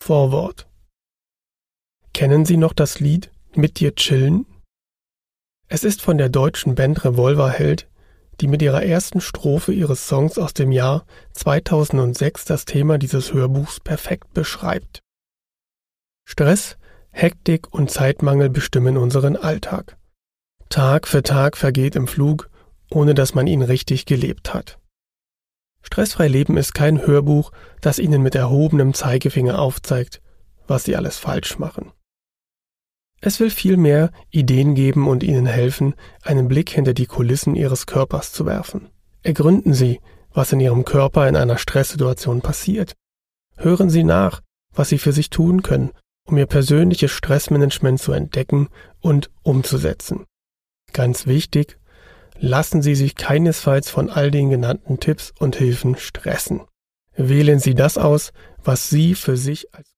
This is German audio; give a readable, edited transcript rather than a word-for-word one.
Vorwort. Kennen Sie noch das Lied »Mit dir chillen«? Es ist von der deutschen Band Revolverheld, die mit ihrer ersten Strophe ihres Songs aus dem Jahr 2006 das Thema dieses Hörbuchs perfekt beschreibt. Stress, Hektik und Zeitmangel bestimmen unseren Alltag. Tag für Tag vergeht im Flug, ohne dass man ihn richtig gelebt hat. Stressfrei Leben ist kein Hörbuch, das Ihnen mit erhobenem Zeigefinger aufzeigt, was Sie alles falsch machen. Es will vielmehr Ideen geben und Ihnen helfen, einen Blick hinter die Kulissen Ihres Körpers zu werfen. Ergründen Sie, was in Ihrem Körper in einer Stresssituation passiert. Hören Sie nach, was Sie für sich tun können, um Ihr persönliches Stressmanagement zu entdecken und umzusetzen. Ganz wichtig, lassen Sie sich keinesfalls von all den genannten Tipps und Hilfen stressen. Wählen Sie das aus, was Sie für sich als